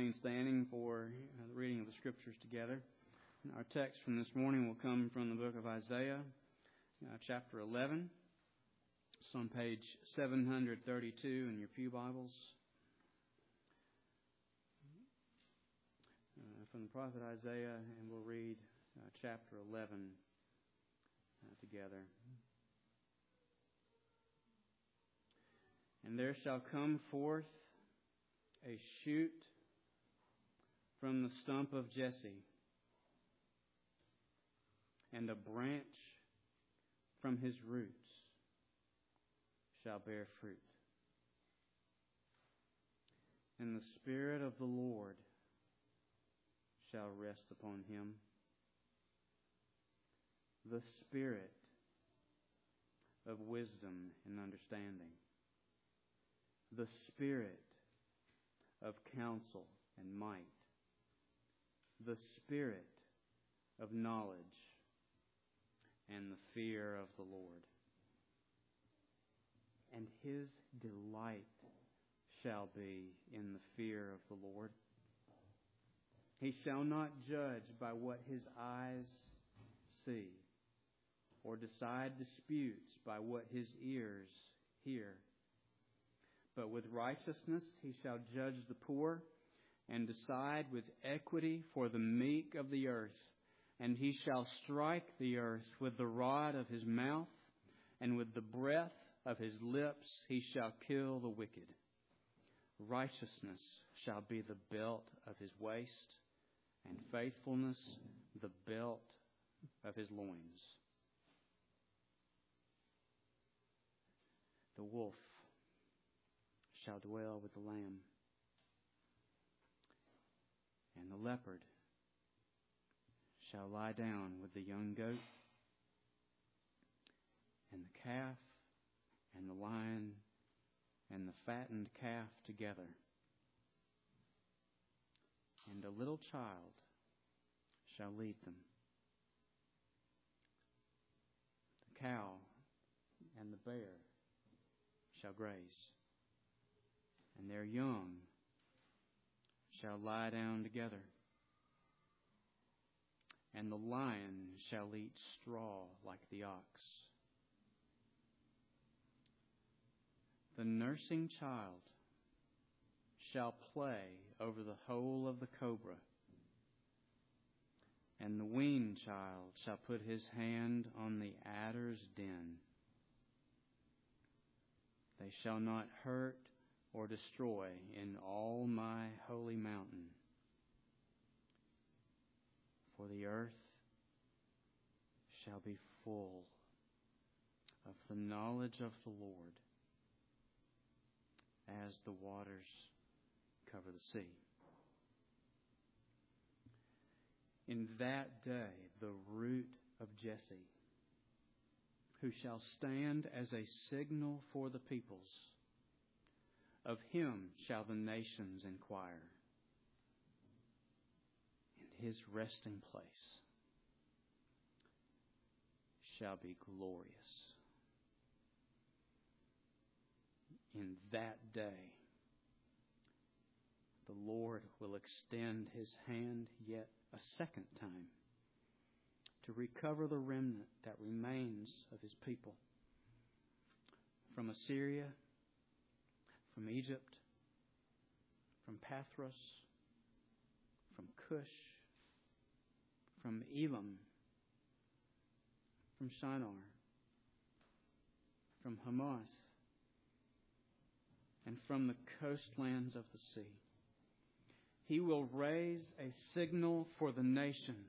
remain standing for the reading of the Scriptures together. Our text from this morning will come from the book of Isaiah, chapter 11. It's on page 732 in your pew Bibles. From the prophet Isaiah, and we'll read chapter 11 together. And there shall come forth a shoot from the stump of Jesse, and a branch from his roots shall bear fruit. And the Spirit of the Lord shall rest upon him, the Spirit of wisdom and understanding, the Spirit of counsel and might, the Spirit of knowledge and the fear of the Lord. And his delight shall be in the fear of the Lord. He shall not judge by what his eyes see, or decide disputes by what his ears hear. But with righteousness he shall judge the poor, and decide with equity for the meek of the earth. And he shall strike the earth with the rod of his mouth, and with the breath of his lips he shall kill the wicked. Righteousness shall be the belt of his waist, and faithfulness the belt of his loins. The wolf shall dwell with the lamb, and the leopard shall lie down with the young goat, and the calf and the lion and the fattened calf together. And a little child shall lead them. The cow and the bear shall graze, and their young shall lie down together. And the lion shall eat straw like the ox. The nursing child shall play over the hole of the cobra, and the weaned child shall put his hand on the adder's den. They shall not hurt or destroy in all my holy mountain. For the earth shall be full of the knowledge of the Lord, as the waters cover the sea. In that day the root of Jesse, who shall stand as a signal for the peoples, of him shall the nations inquire, and his resting place shall be glorious. In that day, the Lord will extend his hand yet a second time to recover the remnant that remains of his people from Assyria, from Egypt, from Pathros, from Cush, from Elam, from Shinar, from Hamath, and from the coastlands of the sea. He will raise a signal for the nations,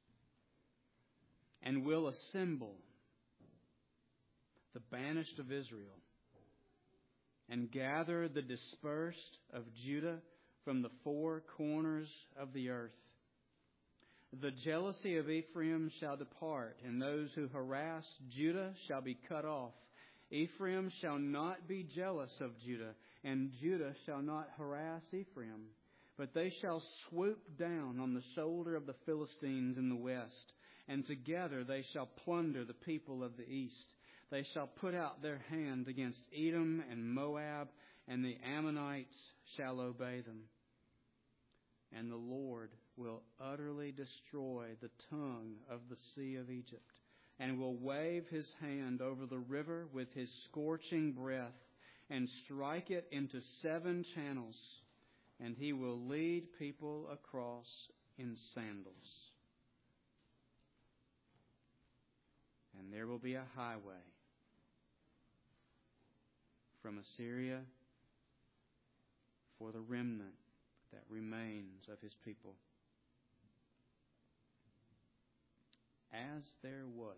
and will assemble the banished of Israel, and gather the dispersed of Judah from the four corners of the earth. The jealousy of Ephraim shall depart, and those who harass Judah shall be cut off. Ephraim shall not be jealous of Judah, and Judah shall not harass Ephraim. But they shall swoop down on the shoulder of the Philistines in the west, and together they shall plunder the people of the east. They shall put out their hand against Edom and Moab, and the Ammonites shall obey them. and the Lord will utterly destroy the tongue of the sea of Egypt, and will wave His hand over the river with His scorching breath, and strike it into 7 channels, and He will lead people across in sandals. And there will be a highway from Assyria for the remnant that remains of His people, as there was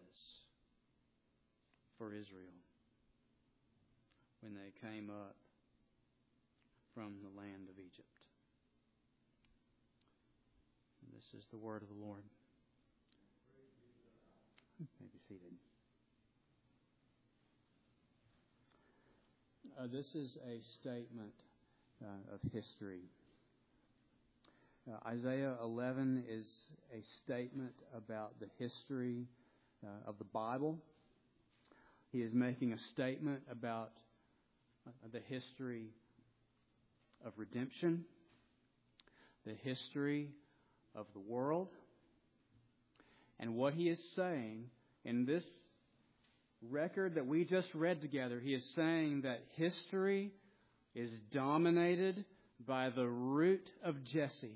for Israel when they came up from the land of Egypt. And this is the word of the Lord. You may be seated. This is a statement of history. Isaiah 11 is a statement about the history of the Bible. He is making a statement about the history of redemption, the history of the world. And what he is saying in this record that we just read together, he is saying that history is dominated by the root of Jesse.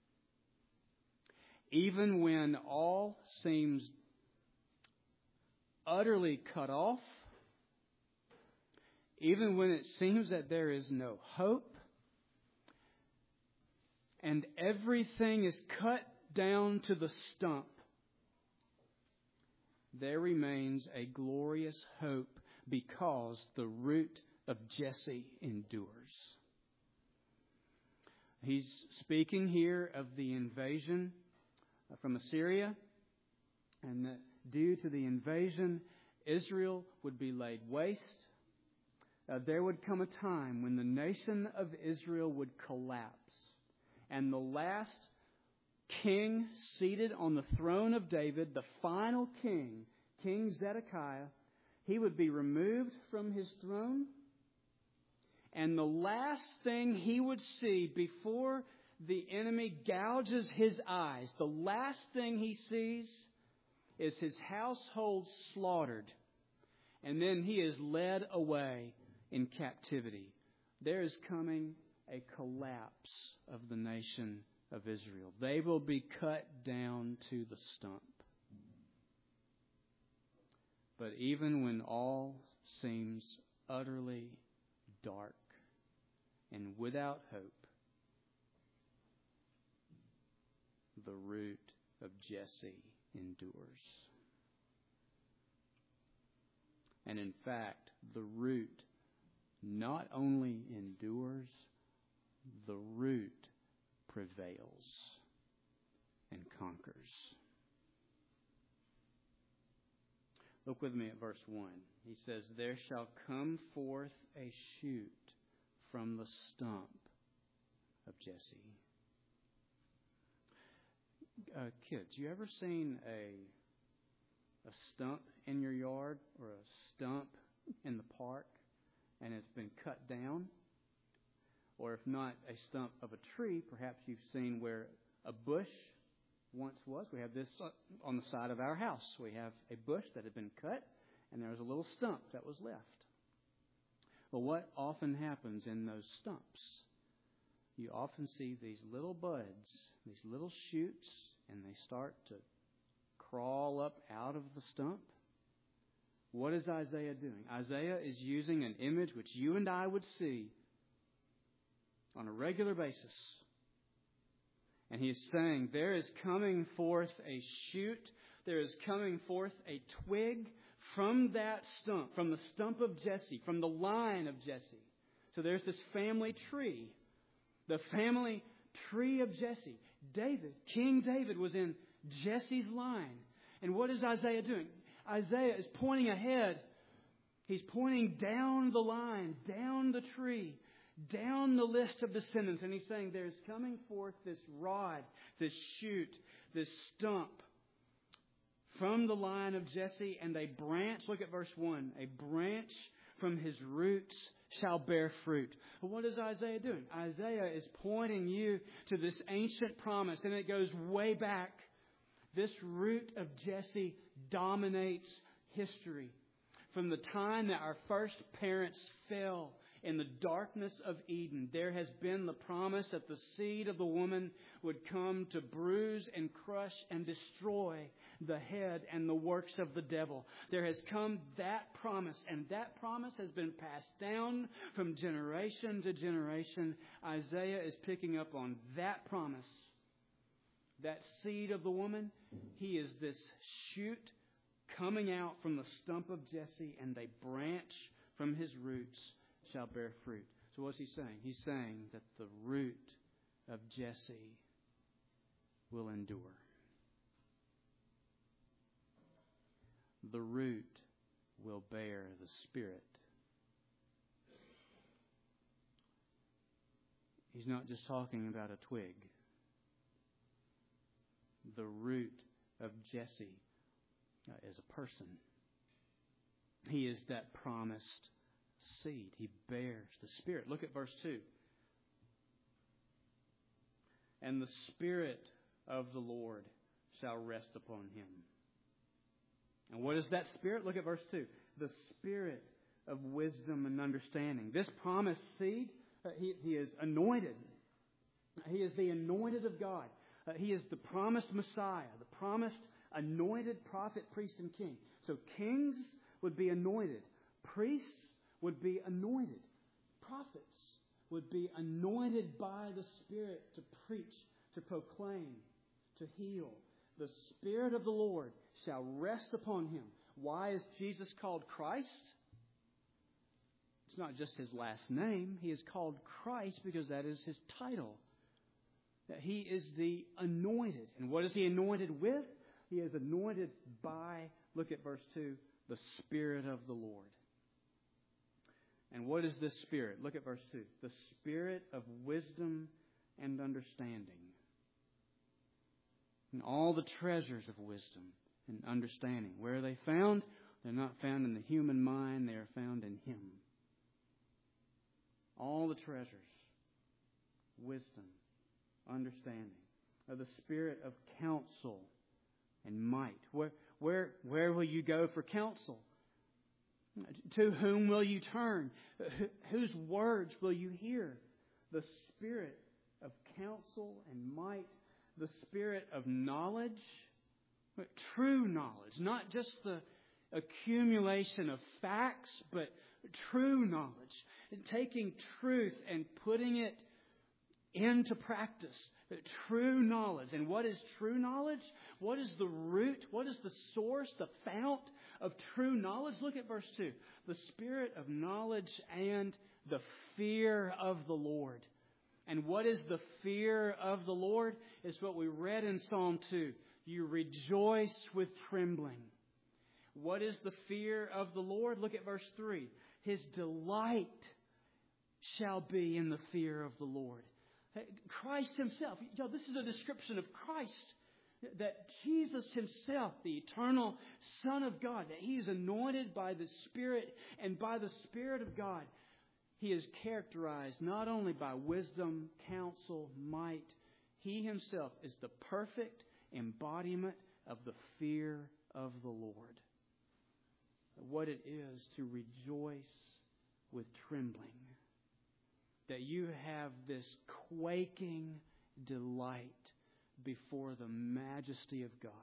Even when all seems utterly cut off, even when it seems that there is no hope, and everything is cut down to the stump, there remains a glorious hope because the root of Jesse endures. He's speaking here of the invasion from Assyria, and that due to the invasion, Israel would be laid waste. There would come a time when the nation of Israel would collapse, and the last king seated on the throne of David, the final king, King Zedekiah, he would be removed from his throne, and the last thing he would see before the enemy gouges his eyes, the last thing he sees is his household slaughtered, and then he is led away in captivity. There is coming a collapse of the nation of Israel. They will be cut down to the stump. But even when all seems utterly dark and without hope, the root of Jesse endures. And in fact, the root not only endures, the root prevails and conquers. Look with me at verse 1. He says, "There shall come forth a shoot from the stump of Jesse." Kids, you ever seen a stump in your yard or a stump in the park and it's been cut down? Or if not a stump of a tree, perhaps you've seen where a bush once was. We have this on the side of our house. We have a bush that had been cut, and there was a little stump that was left. Well, what often happens in those stumps? You often see these little buds, these little shoots, and they start to crawl up out of the stump. What is Isaiah doing? Isaiah is using an image which you and I would see on a regular basis. And he is saying there is coming forth a shoot, there is coming forth a twig from that stump, from the stump of Jesse, from the line of Jesse. So there's this family tree, the family tree of Jesse. David, King David was in Jesse's line. And what is Isaiah doing? Isaiah is pointing ahead. He's pointing down the line, down the tree, down the list of descendants. And he's saying there's coming forth this rod, this shoot, this stump from the line of Jesse, and a branch, look at verse 1, a branch from his roots shall bear fruit. Well, what is Isaiah doing? Isaiah is pointing you to this ancient promise, and it goes way back. This root of Jesse dominates history. From the time that our first parents fell in the darkness of Eden, there has been the promise that the seed of the woman would come to bruise and crush and destroy the head and the works of the devil. There has come that promise, and that promise has been passed down from generation to generation. Isaiah is picking up on that promise. That seed of the woman, he is this shoot coming out from the stump of Jesse, and a branch from his roots shall bear fruit. So what's he saying? He's saying that the root of Jesse will endure. The root will bear the Spirit. He's not just talking about a twig. The root of Jesse is a person. He is that promised seed. He bears the Spirit. Look at verse 2. And the Spirit of the Lord shall rest upon him. And what is that Spirit? Look at verse 2. The Spirit of wisdom and understanding. This promised seed, he is anointed. He is the anointed of God. He is the promised Messiah, the promised anointed prophet, priest, and king. So kings would be anointed. Priests would be anointed. Prophets would be anointed by the Spirit to preach, to proclaim, to heal. The Spirit of the Lord shall rest upon him. Why is Jesus called Christ? It's not just his last name. He is called Christ because that is his title. That he is the anointed. And what is he anointed with? He is anointed by, look at verse 2, the Spirit of the Lord. And what is this Spirit? Look at verse 2. The Spirit of wisdom and understanding. And all the treasures of wisdom and understanding. Where are they found? They're not found in the human mind. They are found in Him. All the treasures, wisdom, understanding, of the Spirit of counsel and might. Where will you go for counsel? To whom will you turn? Whose words will you hear? The Spirit of counsel and might. The Spirit of knowledge. True knowledge. Not just the accumulation of facts, but true knowledge. Taking truth and putting it into practice. True knowledge. And what is true knowledge? What is the root? What is the source, the fount of true knowledge? Look at verse 2. The Spirit of knowledge and the fear of the Lord. And what is the fear of the Lord? It's what we read in Psalm 2. You rejoice with trembling. What is the fear of the Lord? Look at verse 3. His delight shall be in the fear of the Lord. Christ Himself. This is a description of Christ. That Jesus Himself, the eternal Son of God, that He is anointed by the Spirit, and by the Spirit of God, He is characterized not only by wisdom, counsel, might. He Himself is the perfect embodiment of the fear of the Lord. What it is to rejoice with trembling. That you have this quaking delight before the majesty of God.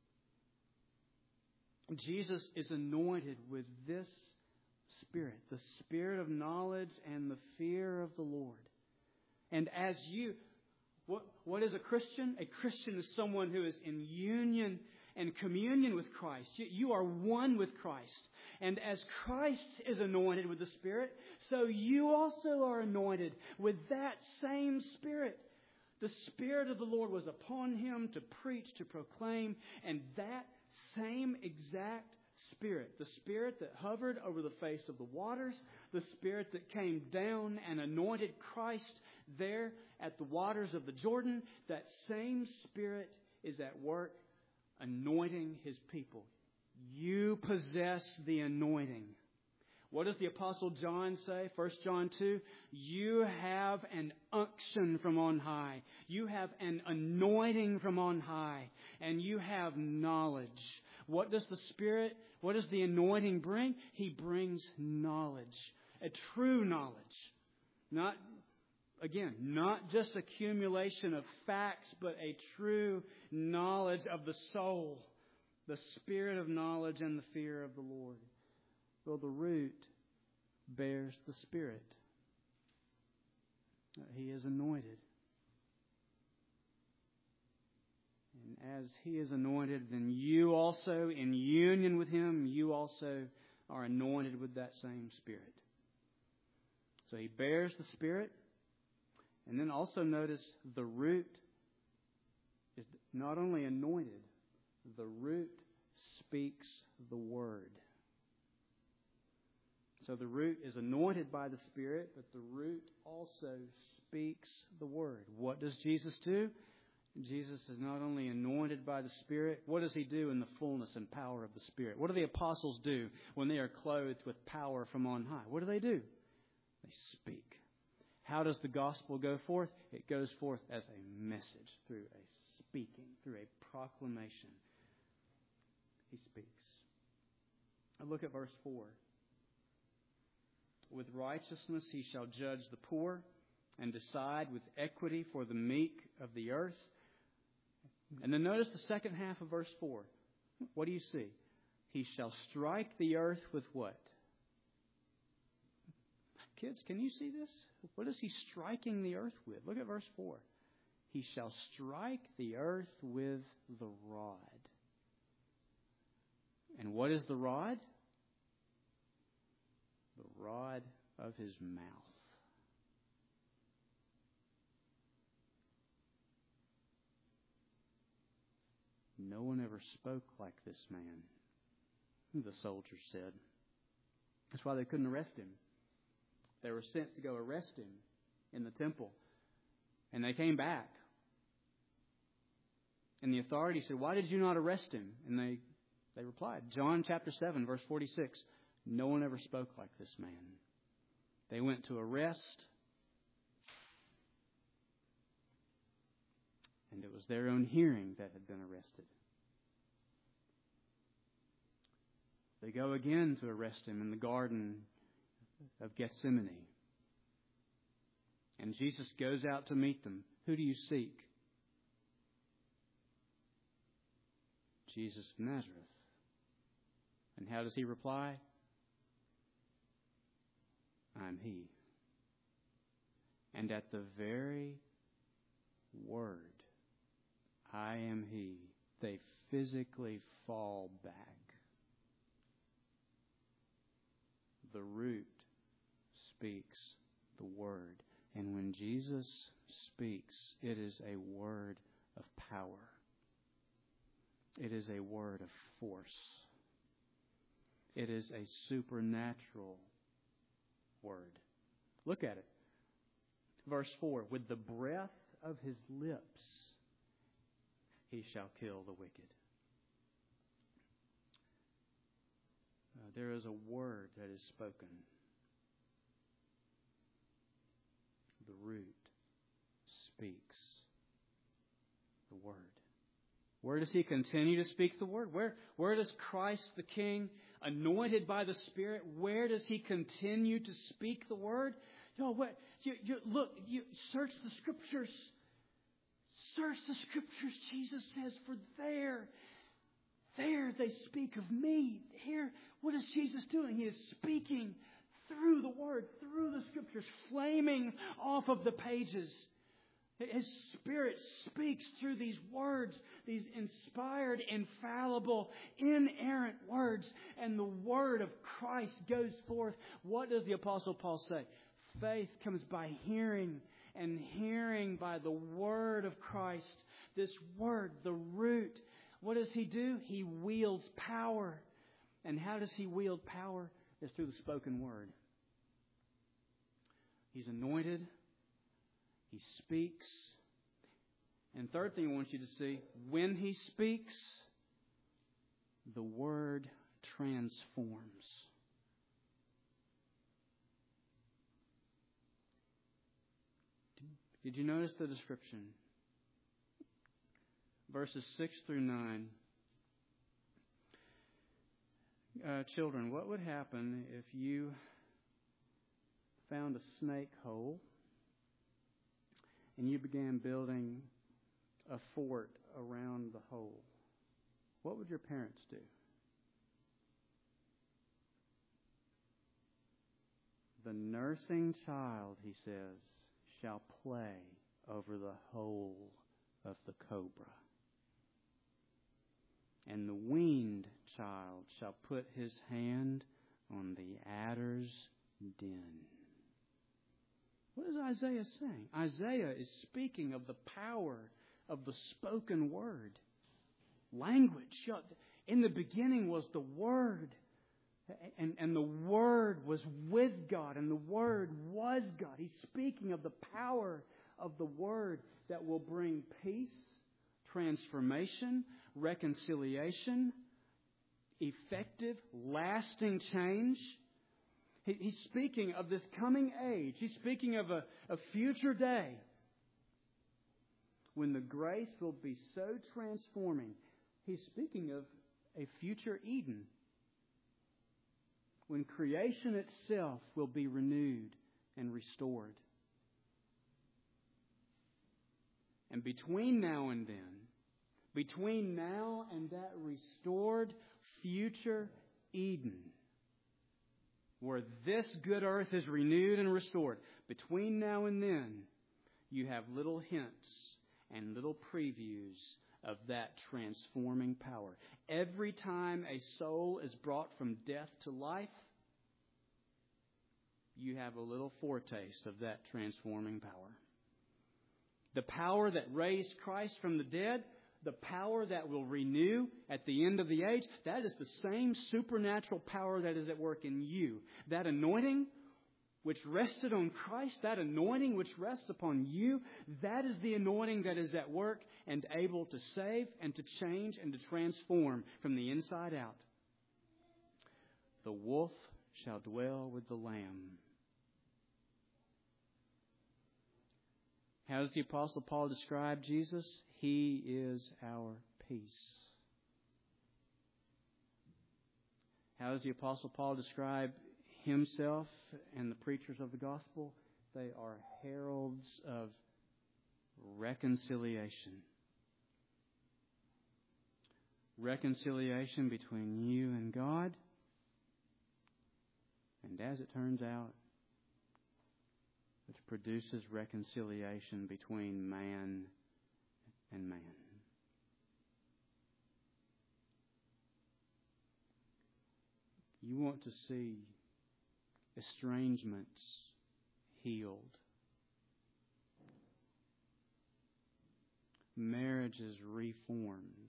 Jesus is anointed with this Spirit, the Spirit of knowledge and the fear of the Lord. And as you, what is a Christian? A Christian is someone who is in union and communion with Christ. You are one with Christ. And as Christ is anointed with the Spirit, so you also are anointed with that same Spirit. The Spirit of the Lord was upon Him to preach, to proclaim, and that same exact Spirit, the Spirit that hovered over the face of the waters, the Spirit that came down and anointed Christ there at the waters of the Jordan, that same Spirit is at work anointing His people. You possess the anointing. What does the Apostle John say? 1 John 2, you have an unction from on high. You have an anointing from on high. And you have knowledge. What does the Spirit, what does the anointing bring? He brings knowledge. A true knowledge. Not just accumulation of facts, but a true knowledge of the soul. The spirit of knowledge and the fear of the Lord. Well, the root bears the Spirit. He is anointed. And as He is anointed, then you also, in union with Him, you also are anointed with that same Spirit. So He bears the Spirit. And then also notice the root is not only anointed, the root speaks the Word. So the root is anointed by the Spirit, but the root also speaks the Word. What does Jesus do? Jesus is not only anointed by the Spirit. What does He do in the fullness and power of the Spirit? What do the apostles do when they are clothed with power from on high? What do? They speak. How does the gospel go forth? It goes forth as a message, through a speaking, through a proclamation. He speaks. Now look at verse 4. With righteousness He shall judge the poor and decide with equity for the meek of the earth. And then notice the second half of verse 4. What do you see? He shall strike the earth with what? Kids, can you see this? What is He striking the earth with? Look at verse 4. He shall strike the earth with the rod. And what is the rod? The rod of His mouth. No one ever spoke like this man, the soldiers said. That's why they couldn't arrest Him. They were sent to go arrest Him in the temple. And they came back. And the authorities said, why did you not arrest Him? And they replied, John chapter 7, verse 46, no one ever spoke like this man. They went to arrest, and it was their own hearing that had been arrested. They go again to arrest Him in the Garden of Gethsemane. And Jesus goes out to meet them. Who do you seek? Jesus of Nazareth. And how does He reply? I'm He. And at the very word, I am He, they physically fall back. The root speaks the word. And when Jesus speaks, it is a word of power. It is a word of force. It is a supernatural word. Look at it. Verse 4, with the breath of His lips, He shall kill the wicked. There is a word that is spoken. The root speaks the word. Where does He continue to speak the word? Where does Christ the King, anointed by the Spirit, where does He continue to speak the word? Look, search the Scriptures. Search the Scriptures, Jesus says, for there they speak of me. Here, what is Jesus doing? He is speaking through the Word, through the Scriptures, flaming off of the pages. His Spirit speaks through these words, these inspired, infallible, inerrant words. And the Word of Christ goes forth. What does the Apostle Paul say? Faith comes by hearing, and hearing by the Word of Christ. This Word, the root. What does He do? He wields power. And how does He wield power? It's through the spoken Word. He's anointed. He speaks. And third thing I want you to see, when He speaks, the Word transforms. Did you notice the description? Verses 6 through 9. Children, what would happen if you found a snake hole and you began building a fort around the hole? What would your parents do? The nursing child, he says, shall play over the hole of the cobra. And the weaned child shall put his hand on the adder's den. What is Isaiah saying? Isaiah is speaking of the power of the spoken word. Language. In the beginning was the Word. And the Word was with God. And the Word was God. He's speaking of the power of the Word that will bring peace, transformation, reconciliation, effective, lasting change. He's speaking of this coming age. He's speaking of a future day when the grace will be so transforming. He's speaking of a future Eden, when creation itself will be renewed and restored. And between now and then, between now and that restored future Eden, where this good earth is renewed and restored, between now and then, you have little hints and little previews of that transforming power. Every time a soul is brought from death to life, you have a little foretaste of that transforming power. The power that raised Christ from the dead, the power that will renew at the end of the age, that is the same supernatural power that is at work in you. That anointing which rested on Christ, that anointing which rests upon you, that is the anointing that is at work and able to save and to change and to transform from the inside out. The wolf shall dwell with the lamb. How does the Apostle Paul describe Jesus? He is our peace. How does the Apostle Paul describe himself and the preachers of the gospel? They are heralds of reconciliation. Reconciliation between you and God. And as it turns out, which produces reconciliation between man and man. You want to see estrangements healed, marriages reformed,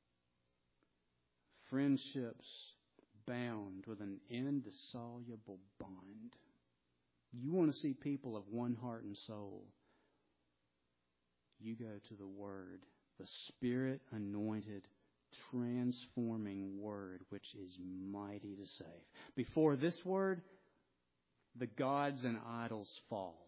friendships bound with an indissoluble bond. You want to see people of one heart and soul. You go to the Word, the Spirit-anointed, transforming Word, which is mighty to save. Before this Word, the gods and idols fall.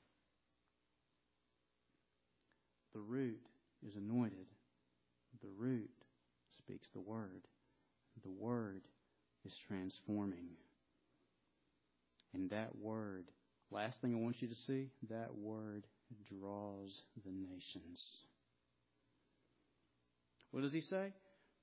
The root is anointed. The root speaks the Word. The Word is transforming. And that Word, last thing I want you to see, that Word draws the nations. What does he say?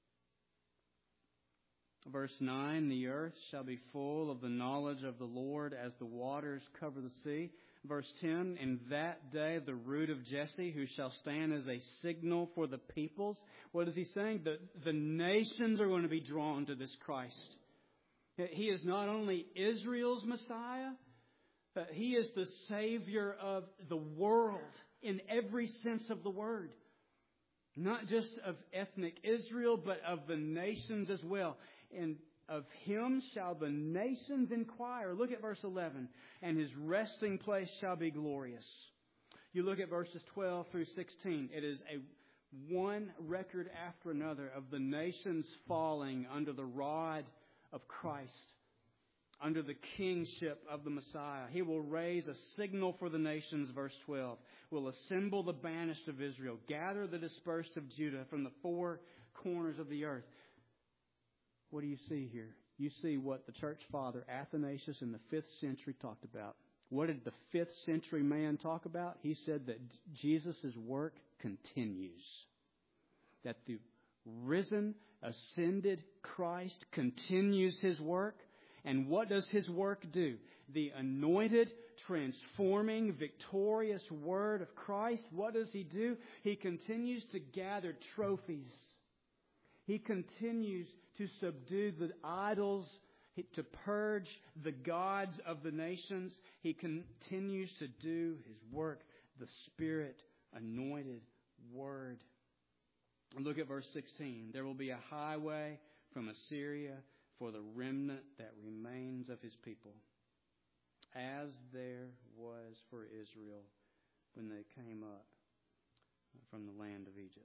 Verse 9, the earth shall be full of the knowledge of the Lord as the waters cover the sea. Verse 10, in that day the root of Jesse, who shall stand as a signal for the peoples. What is he saying? The nations are going to be drawn to this Christ. He is not only Israel's Messiah, He is the Savior of the world in every sense of the word. Not just of ethnic Israel, but of the nations as well. And of Him shall the nations inquire. Look at verse 11. And His resting place shall be glorious. You look at verses 12 through 16. It is one record after another of the nations falling under the rod of Christ. under the kingship of the Messiah. He will raise a signal for the nations, verse 12. Will assemble the banished of Israel, gather the dispersed of Judah from the four corners of the earth. What do you see here? You see what the church father Athanasius in the 5th century talked about. What did the 5th century man talk about? He said that Jesus' work continues. That the risen, ascended Christ continues His work. And what does His work do? The anointed, transforming, victorious Word of Christ, what does He do? He continues to gather trophies. He continues to subdue the idols, to purge the gods of the nations. He continues to do His work, the Spirit-anointed Word. Look at verse 16. There will be a highway from Assyria for the remnant that remains of His people, as there was for Israel when they came up from the land of Egypt.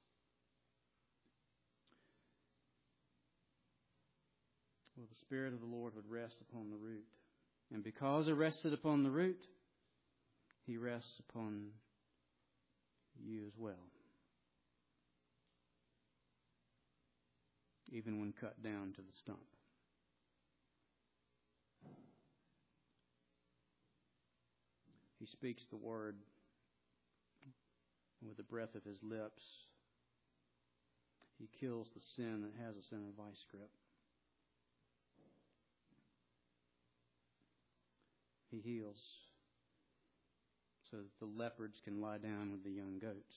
Well, the Spirit of the Lord would rest upon the root. And because it rested upon the root, He rests upon you as well. Even when cut down to the stump. He speaks the word with the breath of His lips. He kills the sin that has us in a vice grip. He heals so that the leopards can lie down with the young goats.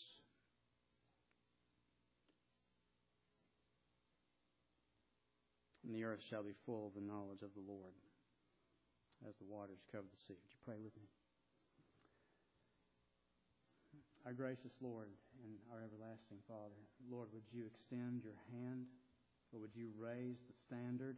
And the earth shall be full of the knowledge of the Lord as the waters cover the sea. Would you pray with me? Our gracious Lord and our everlasting Father, Lord, would you extend your hand? Or would you raise the standard?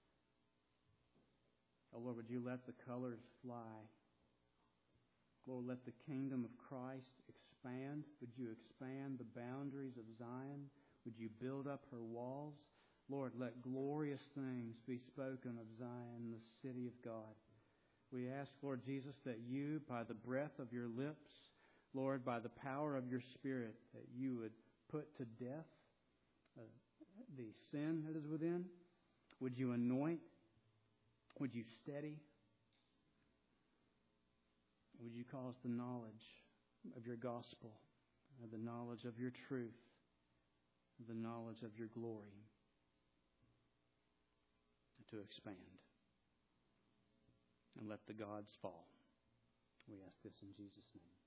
Oh, Lord, would you let the colors fly? Lord, let the kingdom of Christ expand. Would you expand the boundaries of Zion? Would you build up her walls? Lord, let glorious things be spoken of Zion, the city of God. We ask, Lord Jesus, that you, by the breath of your lips, Lord, by the power of your Spirit, that you would put to death the sin that is within. Would you anoint? Would you steady? Would you cause the knowledge of your gospel, the knowledge of your truth, the knowledge of your glory to expand? And let the gods fall. We ask this in Jesus' name.